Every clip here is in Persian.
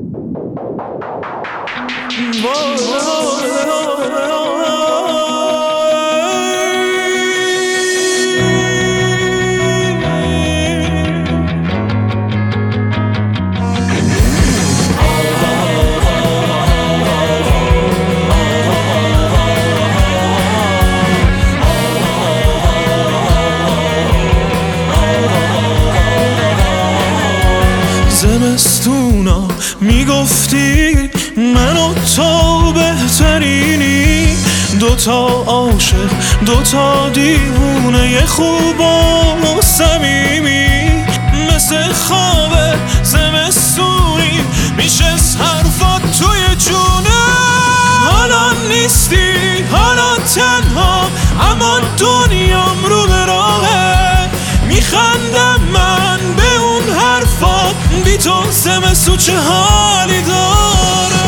زمستونا میگفتی من و تو بهترینی، دوتا عاشق دوتا دیوونه، یه خوب و صمیمی، مثل خواب زمستونی میشه حرفات توی جونه. حالا نیستی حالا تنها، اما دنیام رو به راهه، میخندم من به اون حرفات، بی تو زمستون چه حالی داره.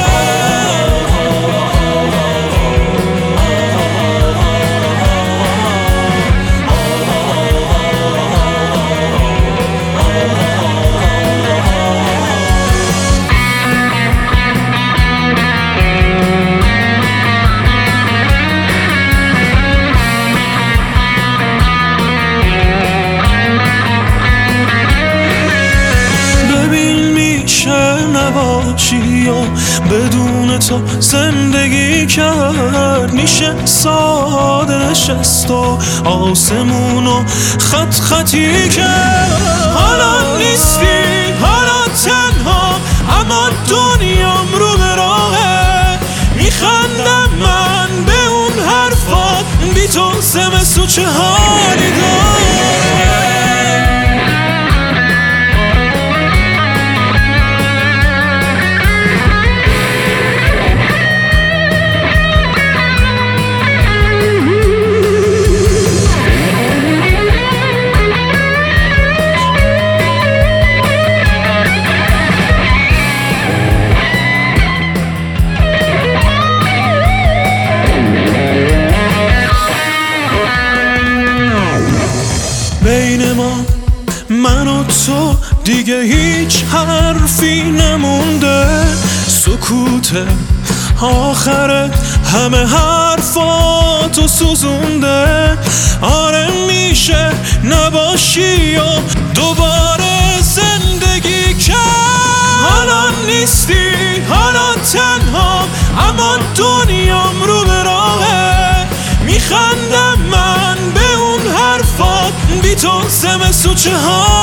نباشی و بدون تو زندگی کرد، میشه ساده نشست و آسمونو خط خطی کرد. حالا نیستی حالا تنها، اما دنیام رو به راهه، میخندم من به اون حرفات، بی تو زمستون چه حالی داره. بین ما من و تو دیگه هیچ حرفی نمونده، سکوت آخرت همه حرفاتو سوزونده. آره میشه نباشی و دوباره زندگی کرد. حالا نیستی حالا تنها، اما دنیام رو به راهه، میخندم من به اون حرفات، بی تو زمستون چه حالی